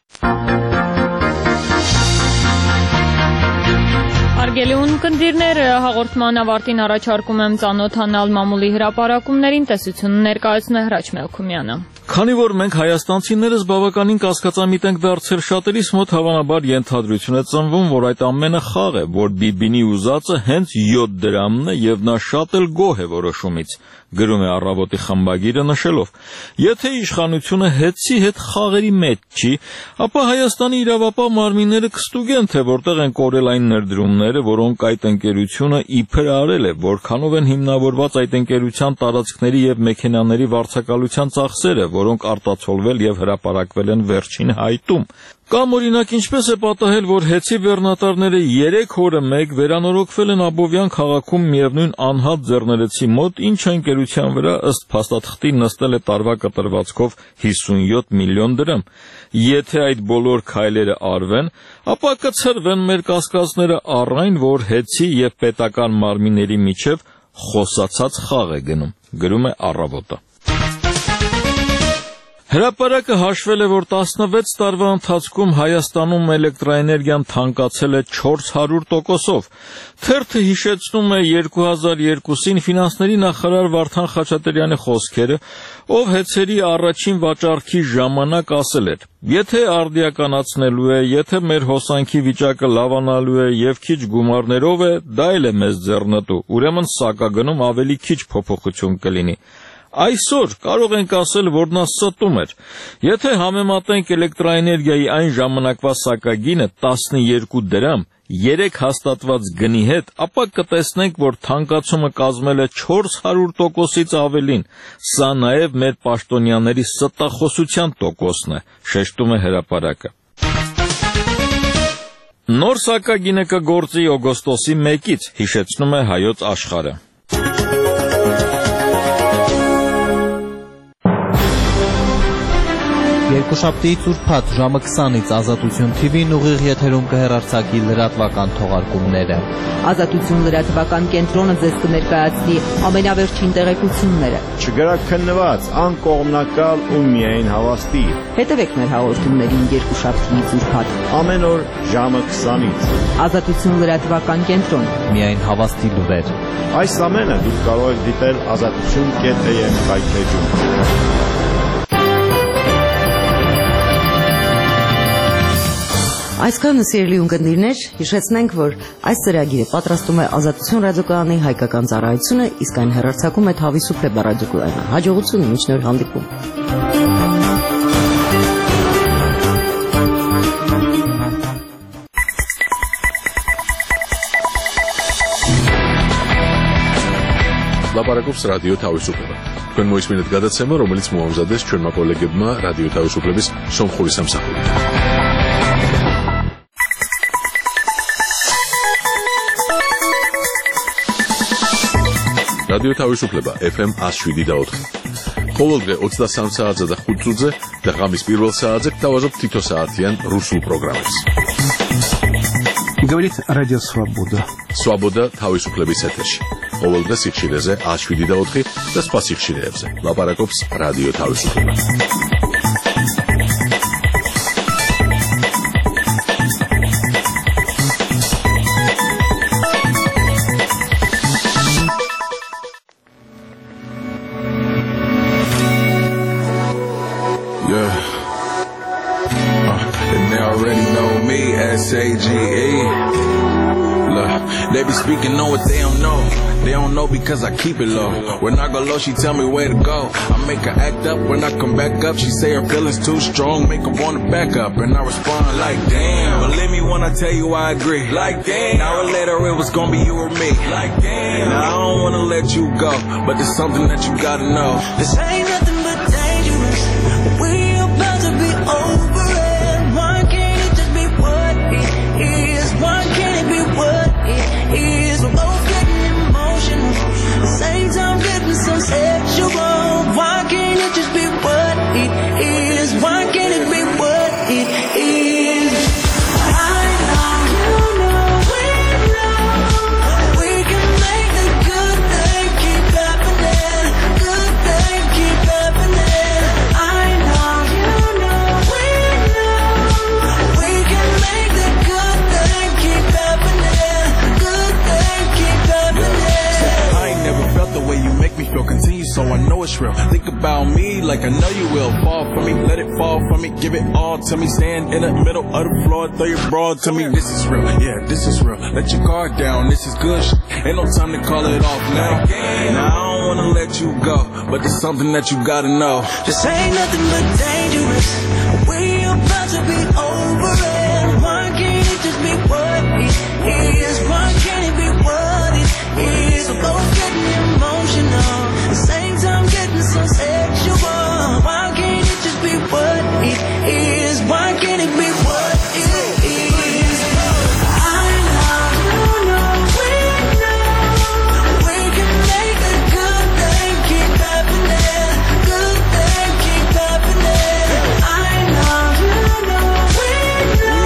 Հարգելի ունկնդիրներ, հաղորդման ավարտին առաջարկում եմ ծանոթանալ մամուլի հրապարակումներին, տեսությունը ներկայացնում է Հրաչ Մելքումյանը։ Քանի որ մենք հայաստանցիներս բավականին կասկածամիտ ենք դարձել, շատերիս մոտ հավանաբար ենթադրություն է ծնվում, որ այդ ամենը խաղ է, որ Բիբինի ուզածը հենց յոթ դրամն է եւ նա շատ էլ գոհ է որոշումից, գրում է Առավոտի խմբագիրը նշելով. Եթե իշխանությունը հետցի հետ խաղերի մեջ չի, ապա Հայաստանի իրավապահ մարմինները կստուգեն, թե որտեղ են կորել այն ներդրումները, որոնք այդ ընկերությունը իբր արել է, որքանով են հիմնավորված այդ ընկերության տարածքների եւ մեքենաների վարձակալության ծախսերը, որոնք արտացոլվել եւ հրապարակվել են վերջին հայտում։ Կամ օրինակ ինչպես է պատահել, որ հեցի բեռնատարները երեք օրը մեկ վերանորոգվել են Աբովյան քաղաքում միևնույն անհատ ձեռներեցի մոտ, ինչը ընկերության վրա ըստ փաստաթղթի նստել է տարվա կտրվածքով հիսունյոթ միլիոն դրամ։ Եթե այդ բոլոր քայլերը արվեն, ապա կցրվեն մեր կասկածները առ այն, որ հեցի եւ պետական մարմինների միջև խոսացած խաղ է գնում, գրում է Առավոտը։ Հրապարակը հաշվել է, որ տասնվեց տարվա ընթացքում Հայաստանում էլեկտրաէներգիան թանկացել է չորս հարյուր տոկոսով։ Թերթը հիշեցնում է երկու հազար երկուսին ֆինանսների նախարար Վարդան Խաչատրյանի խոսքերը, ով հեծերի առաջին վաճառքի ժամանակ ասել էր. Եթե արդիականացնելու է, եթե մեր հոսանքի վիճակը լավանալու է եւ քիչ գումարներով է, դա էլ է մեզ ձեռնտու, ուրեմն սակագնում ավելի քիչ փոփոխություն կլինի։ Այսօր կարող ենք ասել, որ նա ստում էր։ Եթե համեմատենք էլեկտրաէներգիայի այն ժամանակվա սակագինը տասնյոթ դրամ, երեք հաստատված գնի հետ, ապա կտեսնենք, որ թանկացումը կազմել է չորս հարյուր տոկոսից ավելին։ Սա նաև մեր պաշտոնյաների ստախոսության տոկոսն է, շեշտում է հրապարակը։ Նոր սակագինը կգործի օգոստոսի մեկից, հիշեցնում է Հայոց Աշխարհը։ Երկուշաբթիից ուրբաթ ժամը քսանից Ազատություն թի վին ուղիղ եթերում կհեռարձակի լրատվական թողարկումները։ Ազատություն լրատվական կենտրոնը ձեզ կներկայացնի ամենավերջին տեղեկությունները։ Չգրաքննված, անկողմնակալ ու միայն հավաստի։ Հետևեք մեր հաղորդումներին երկուշաբթիից ուրբաթ։ Ամեն օր ժամը քսանից։ Ազատություն լրատվական կենտրոն։ Միայն հավաստի լուրեր։ Այս ամենը դուք կարող եք դիտել ազատություն կետ էյ էմ հայթեջում։ Այսքանը սիրելի ունկնդիրներ, հիշեցնենք, որ այս ծրագիրը պատրաստում է Ազատություն ռադիոկայանի հայկական ծառայությունը, իսկ այն հեռարձակում է Թավիսուփլե ռադիոկայանը։ Հաջողություն, մինչ նոր հանդիպում։ Լապարակոպս ռադիո Թավիսուփլե։ Քննու իսմինդ գադացեմը, რომელიც մոհամզադես չորմա կոլեգեբմա ռադիո Թավիսուփլեբիս Սոմխուրիս ամսախուրի։ Ռադիո Թավիսուփլեբա էֆ էմ աշվիդի դա ოთხი. Ყოველდღე ოცდასამ საათზე და ხუთ წუთზე და ღამის პირველ საათზე გთავაზობ თითო საათიან რუსულ პროგრამებს. Говорит Радио Свобода. Свобода თავისუფლების ეთერში. ყოველდღე სიხშირეზე աշვიდი და ოთხი და სხვა სიხშირეებზე. ლაპარაკობს რადიო თავისუფლება. S A G E. Look, they be speaking on what they don't know. They don't know because I keep it low. When I go low, she tell me where to go. I make her act up. When I come back up, she say her feelings too strong, make her wanna back up. And I respond like, damn. Believe me when I tell you I agree. Like, damn. An hour later, it was gonna be you or me. Like, damn. Now I don't wanna let you go, but there's something that you gotta know. This ain't nothing but dangerous. We about to be over it. Why can't it just be what it is? Why can't it be what it is? We're both getting emotional, at the same time getting so sexual. Why can't it just be what it is? Why can't it be what it is? I know, you know, we know we can make the good thing keep happening. Good thing keep happening. I know, you know, we know we can make the good thing keep happening. Good thing keep happening. I ain't never felt the way you make me feel. Continue so I know it's real. Think about me like I know you will. Fall for me, let it fall for me. Give it all to me. Stand in the middle of the floor, throw your broad to me. This is real, yeah, this is real. Let your guard down, this is good shit. Ain't no time to call it off now. Now I don't wanna let you go, but there's something that you gotta know. This ain't nothing but dangerous. We about to be over it. Why can't it just be what it is? Why can't it be what it is? We're both getting emotional, at the same time getting so sexual. Why can't it just be what it is? Why can't it be what it is? I know, you know, we know we can make the good thing keep happening. Good thing keep happening. I know, you know, we know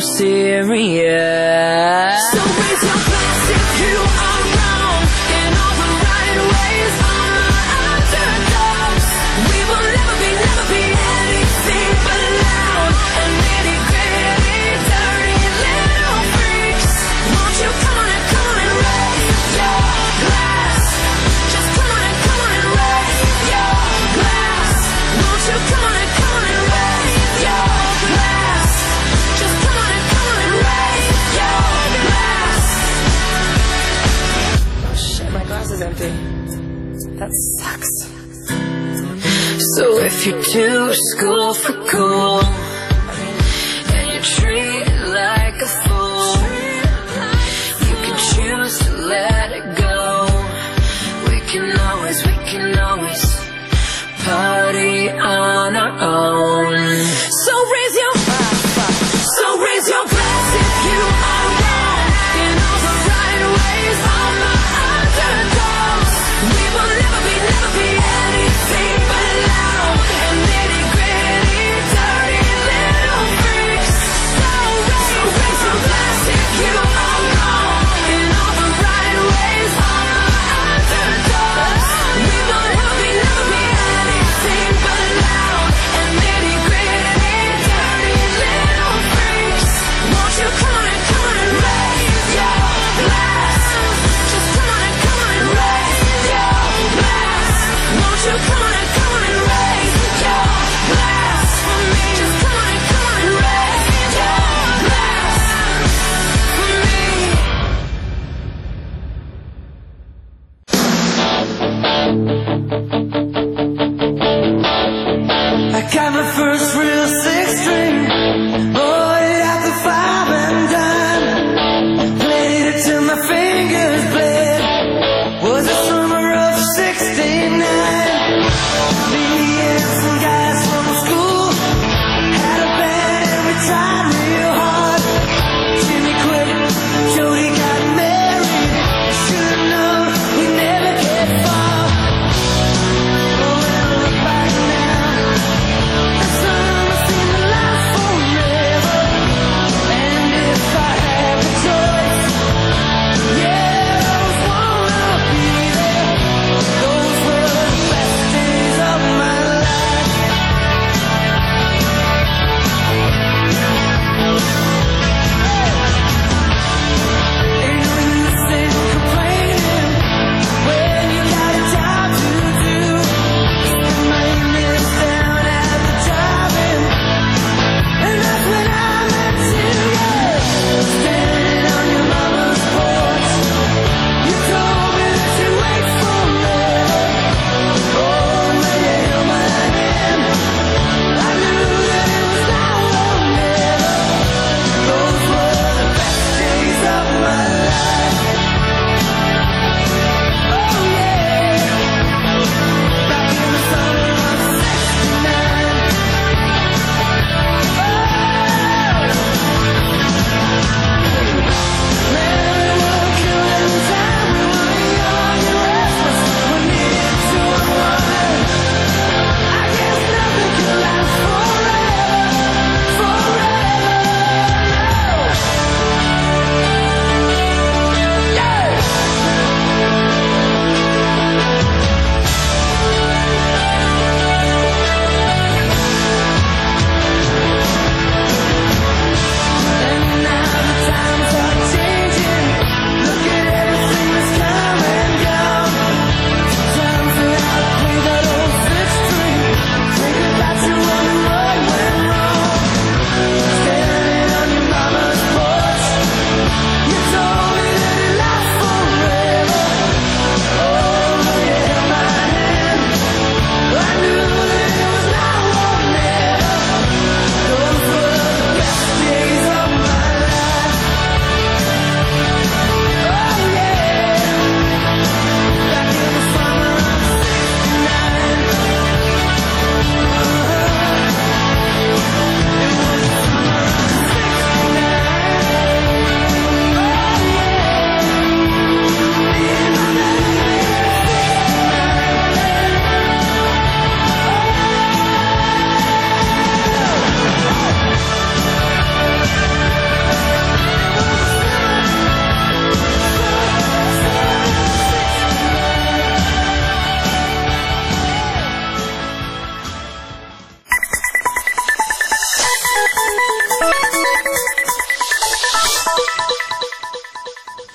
serious. So raise your glass if you are wrong in all the right ways. All my underdogs, we will never be, never be anything but loud and nitty gritty, dirty little freaks. Won't you come on and come on and raise your glass? Just come on and come on and raise your glass. Won't you come on and come on and raise your glass? Just come on and come on and raise your glass. Oh shit, my glass is empty. That sucks. So if you're too school for cool and you treat it like a fool, you can choose to let it go. We can always, we can always party on our own. So raise your, so raise your glass if you are wrong in all the right ways. All my underdogs, we will never be, never be anything but loud and nitty gritty, dirty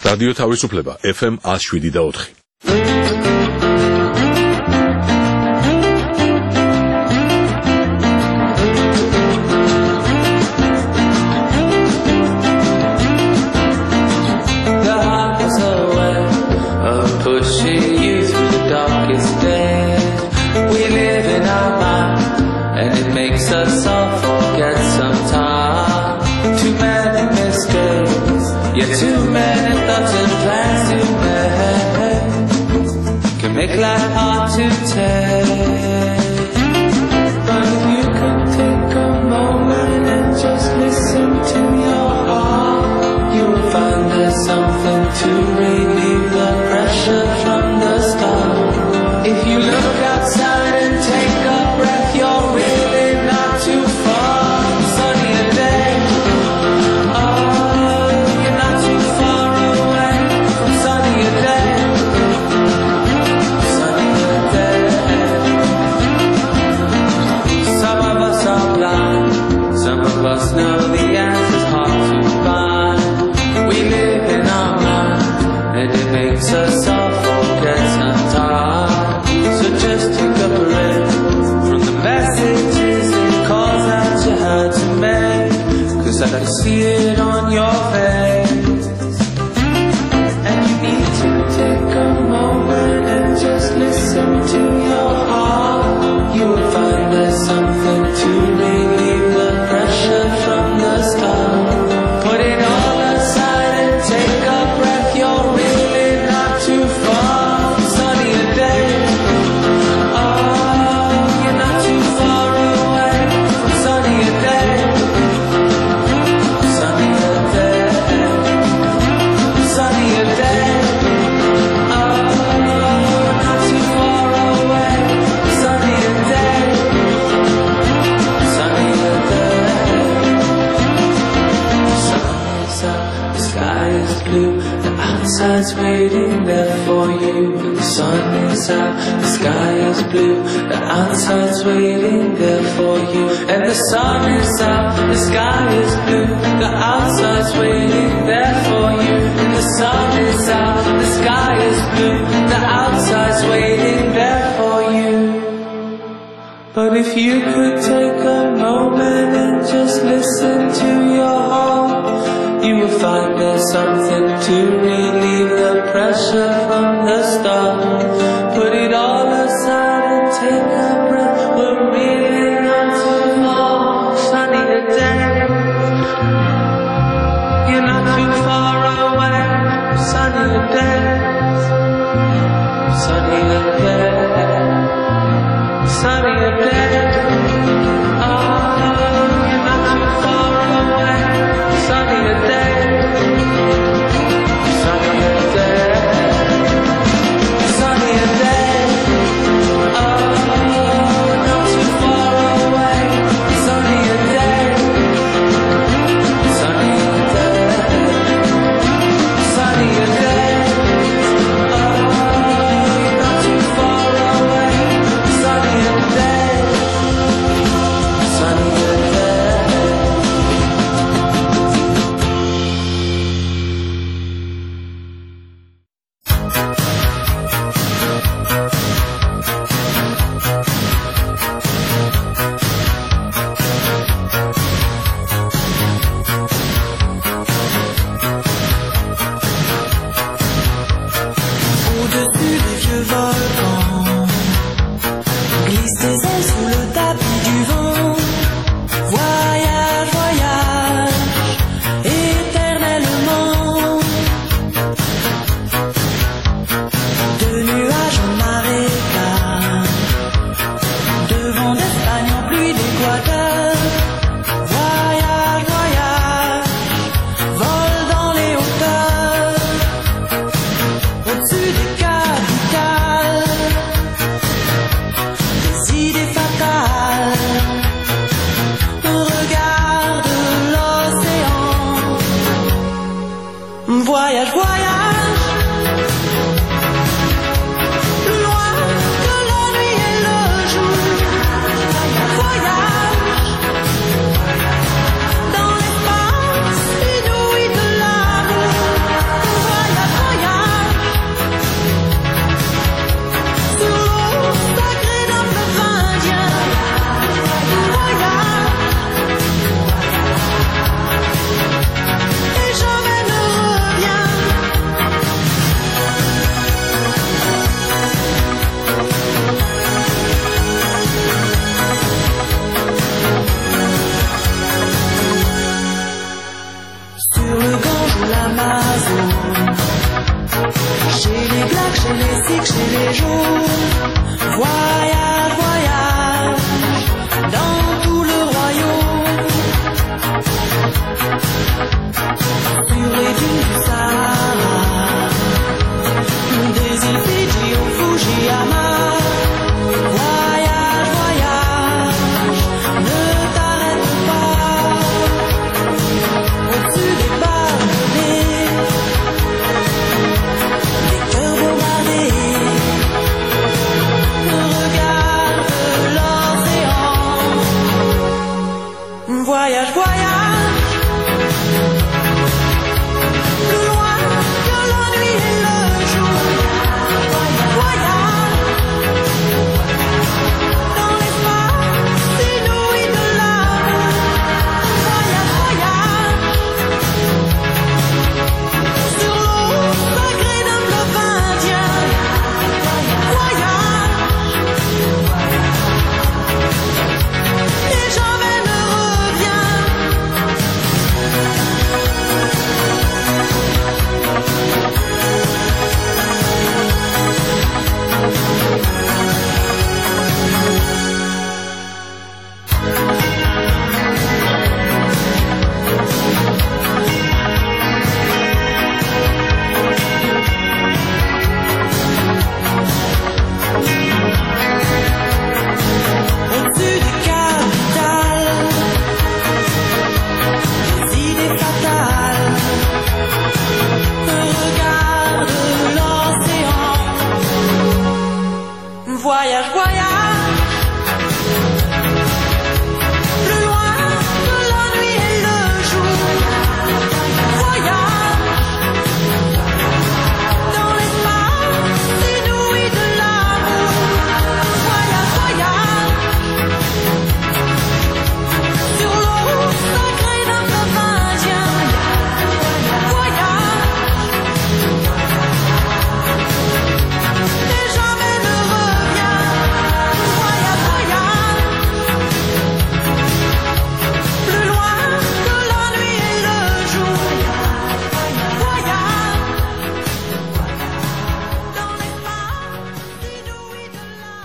რადიო თავისუფლება ეფ ემ one oh seven და four. Us all forget sometime. Too many mistakes, yeah, too many thoughts and plans to make can make life hard to take. But if you could take a moment and just listen to your heart, you will find there's something to relieve the pressure from the start. If you look outside and take a breath, you're really too far, sunnier day. Oh, you're not too far away from sunnier day. Sunnier day. Some of us are blind, some of us know the answer's hard to find. We live in our mind, and it makes us all forget sometimes. So just take a breath from the messages that you had to make, 'cause I can see it on your face. And you need to take a moment and just listen to your heart. You will find there's something to relieve the pressure from the start. Put it all aside and take a breath. You're really not too far. Sunnier day. Oh, you're not too far away. Sunnier day, sunnier day, sunnier day. Oh, not too far away. Sunnier day, sunnier day. Sun's up, the sky is blue, the outside's waiting there for you. The sun is out, the sky is blue, the outside's waiting there for you. And the sun is out, the sky is blue, the outside's waiting there for you. And the sun is out, the sky is blue, the outside's waiting there for you. But if you could take a moment and just listen to your heart, you will find there's something to relieve the pressure from the start. Put it all aside and take a breath. We're really not too far. Sunnier day. You're not too far away. Sunnier day. Sunnier day. Sunnier day. Oh, you're not too far away. Sunnier day. Sunnier day. Sunnier day. Oh, not too far away. Sunnier day. Sunnier day. Sunnier day. Oh, you're not too far away. Sunnier day. Sunnier day. Au-dessus des vieux volcans, glisse tes ailes sous le tapis du vent. Voyage, voyage, éternellement. De nuages en marécage, de vent d'Espagne en pluie d'Équateur. Voyage, voyage, vole dans les hauteurs. Au-dessus des capitales, chez les cycles, chez les jours. Voyage, voyage, dans tout le royaume. Sur les dunes du Sahara, des îles Fidji au Fujiyama. Voyage, voyage, ne t'arrête pas. Au-dessus des barbelés, des cœurs bombardés. Regarde l'océan. Voyage, voyage, plus loin que la nuit et le jour. Voyage, voyage, dans l'espace inouï de l'amour. Voyage, voyage, sur l'eau sacrée d'un fleuve indien. Voyage, et jamais ne reviens. Au-dessus des capitales, des idées fatales. Regarde l'océan. Voyage, voyage, plus loin que la nuit et le jour. Voyage, dans l'espace inouï de l'amour. Voyage, voyage, sur l'eau sacrée d'un fleuve indien. Voyage, et jamais ne reviens. Voyage, voyage, plus loin que la nuit et le jour. Voyage, dans l'espace inouï de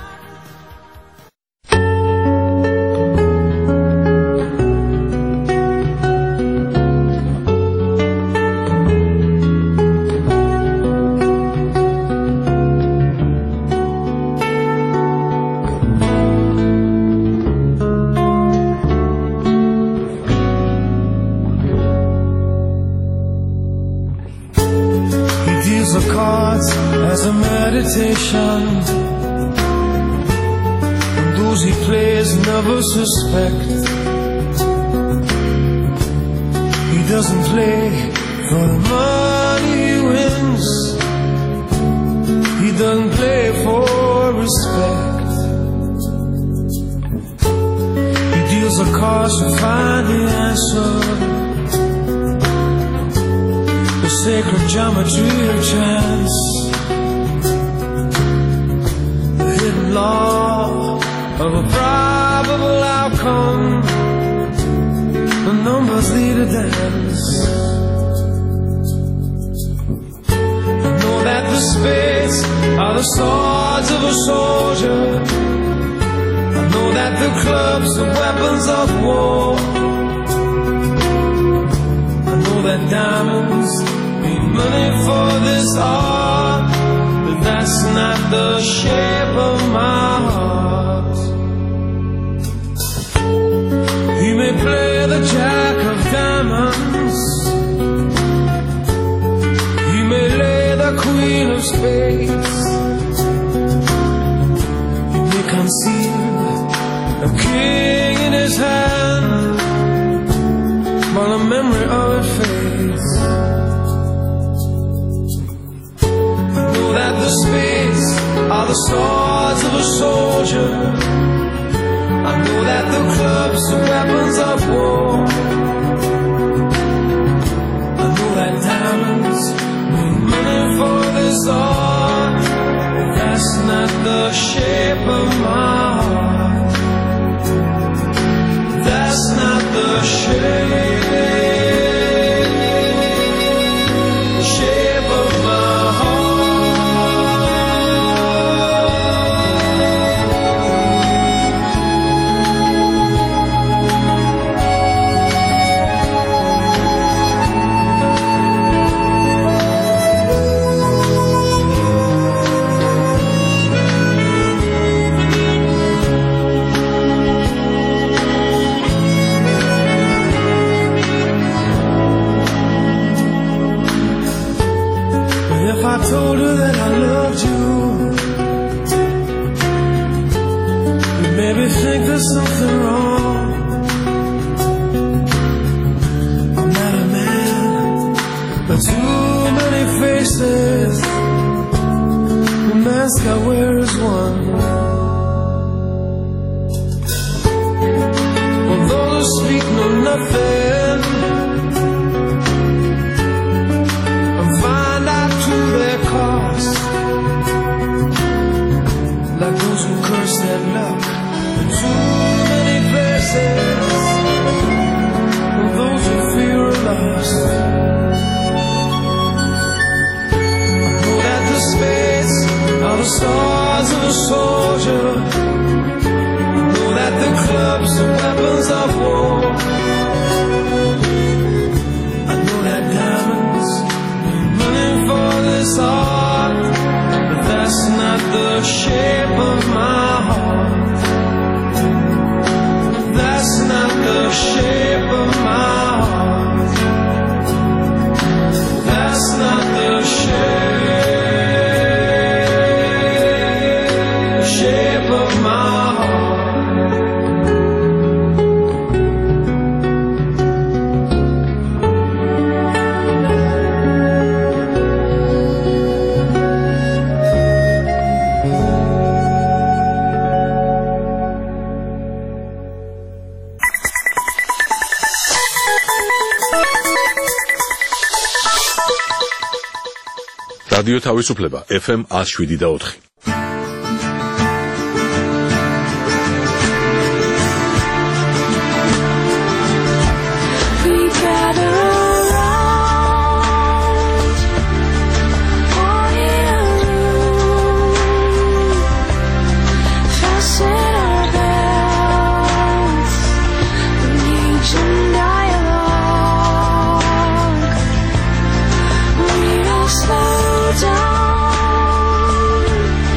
He deals the cards as a meditation, and those he plays never suspect. He doesn't play for the money he wins. He doesn't play for respect. He deals the cards to find the answer. The sacred geometry of chance, the hidden law of a probable outcome. The numbers lead a dance. I know that the spades are the swords of a soldier. I know that the clubs are weapons of war. I know that diamonds need money for this art, but that's not the shape of my heart. He may play the jack of diamonds, he may lay the queen of spades, he may conceal a king in his hand, while the memory of it fades. I know that the spades are the swords of a soldier. I know that the clubs are weapons of war. I know that diamonds need money for this art, but that's not the shape of my heart. That's not the shape, shape of my heart. something wrong. I'm not a man, but too many faces. The mask I wear is one. Although those who speak know nothing and find out to their cost, like those who curse their luck in too many places, and those who fear a loss. I know that the spades are the stars of a soldier. I know that the clubs are weapons of war. I know that diamonds are running for this heart, but that's not the shape of my heart. That's not the shape of my heart. That's not the shape, shape of my heart. რადიო თავისუფლება ეფ ემ one oh seven და four. Down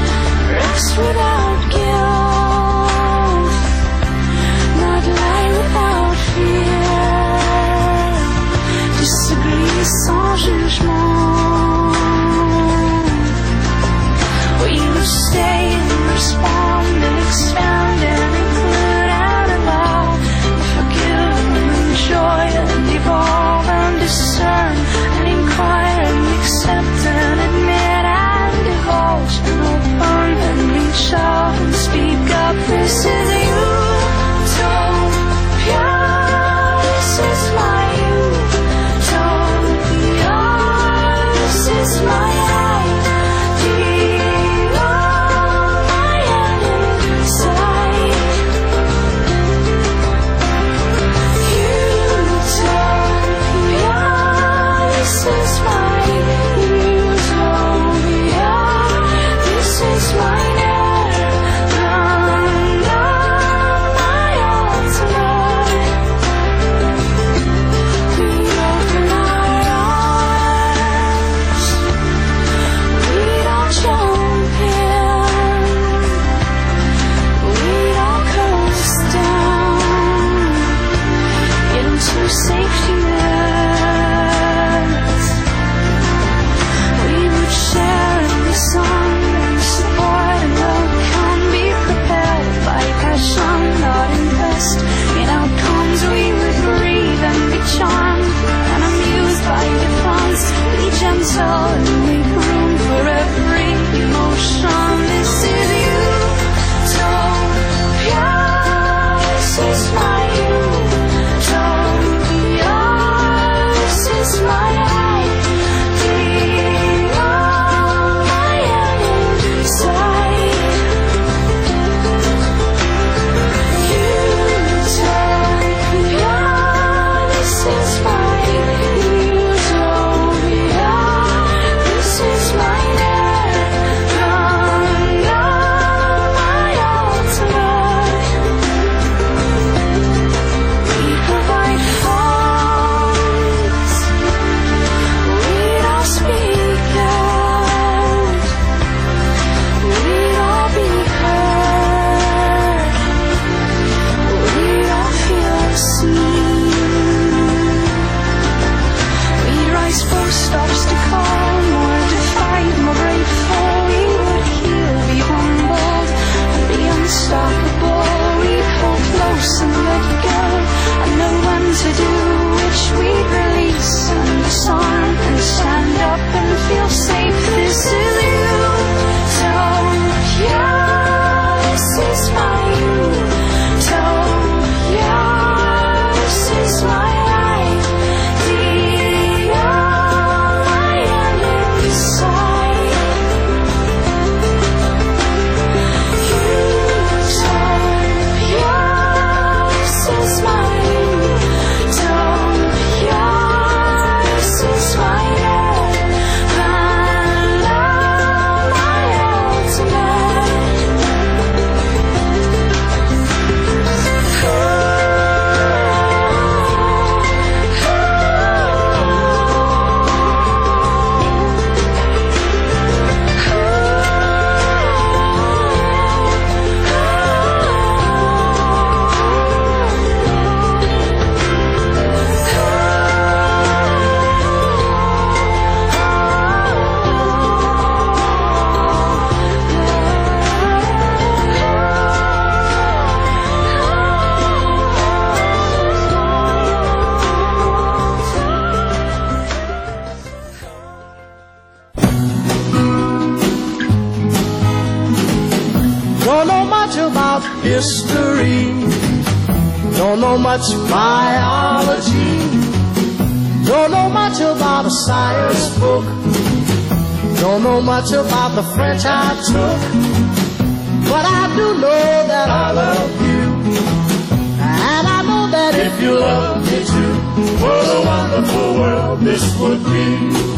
history. Don't know much biology. Don't know much about a science book. Don't know much about the French I took. But I do know that I love you. And I know that if you love me too, what a wonderful world this would be.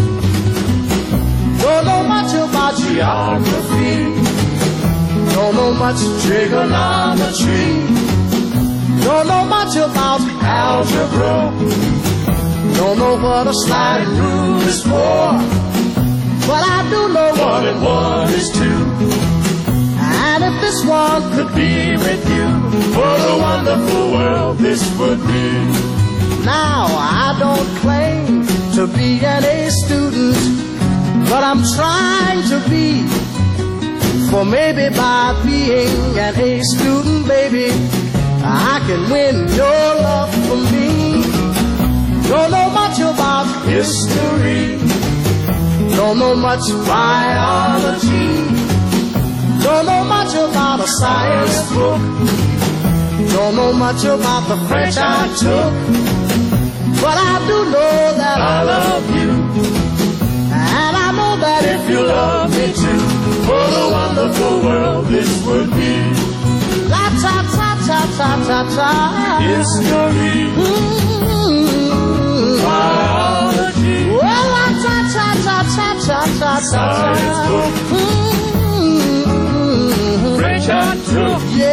Don't know much about geography. Don't know much trigonometry. Don't know much about algebra. Don't know what a sliding rule is for. But I do know one and one is two. And if this one could be with you, what a wonderful world this would be. Now I don't claim to be an A student, but I'm trying to be. For maybe by being an A student, baby, I can win your love for me. Don't know much about history. Don't know much biology. Don't know much about a science book. Don't know much about the French I took. But I do know that I love you. And I know that if you love me too, what a wonderful world this would be. La ta ta ta ta ta ta. History. Mm-hmm. Biology. Well, la ta ta ta ta ta ta ta. Science book. Mm-hmm. French I took. Yeah.